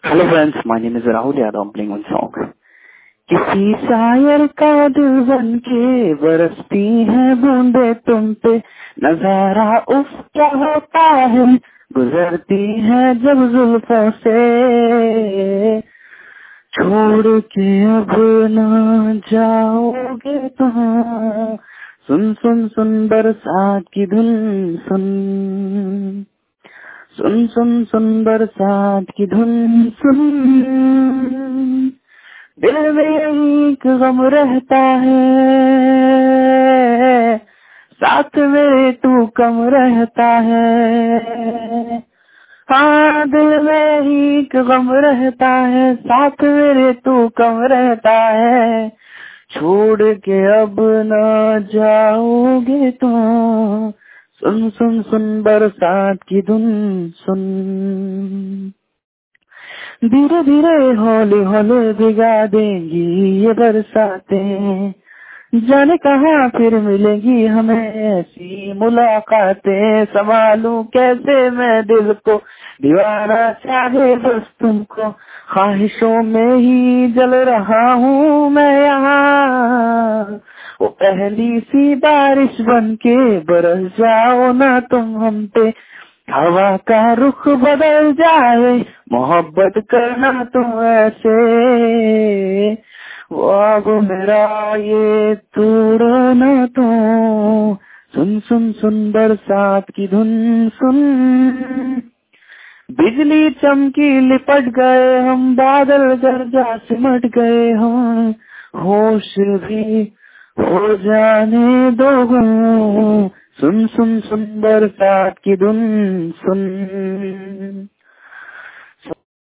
Hello friends, my name is Rahul Yadav. I'm playing one song। किसी शायर का दिल बन के बरसती है बूंदे तुम पे, नजारा उफ क्या होता है, गुजरती है जब जुल्फों से, छोड़ के अब ना जाओगे तुम, सुन सुन सुन बरसात की धुन, सुन सुन सुन सुन बरसात की धुन, सुन दिल में एक गम रहता है, साथ में तू कम रहता है। हाँ, दिल में एक गम रहता है, साथ मेरे तू कम रहता है, छोड़ के अब न जाओगे तुम, सुन सुन सुन बरसात की धुन, सुन धीरे धीरे हौले हौले भिगा देंगी ये बरसातें, जाने कहाँ फिर मिलेगी हमें ऐसी मुलाकातें, संभालूं कैसे मैं दिल को, दीवाना चाहे बस तुमको, ख्वाहिशों में ही जल रहा हूँ मैं यहाँ, वो पहली सी बारिश बन के बरस जाओ ना तुम हम पे, हवा का रुख बदल जाए, मोहब्बत करना तुम ऐसे, वो अब मेरा ये तोड़ना तो, सुन सुन सुन बरसात की धुन, सुन बिजली चमकी लिपट गए हम, बादल गरजा सिमट गए हम, होश भी हो जाने दो, सुन सुन सुन बरसात की धुन, सुन।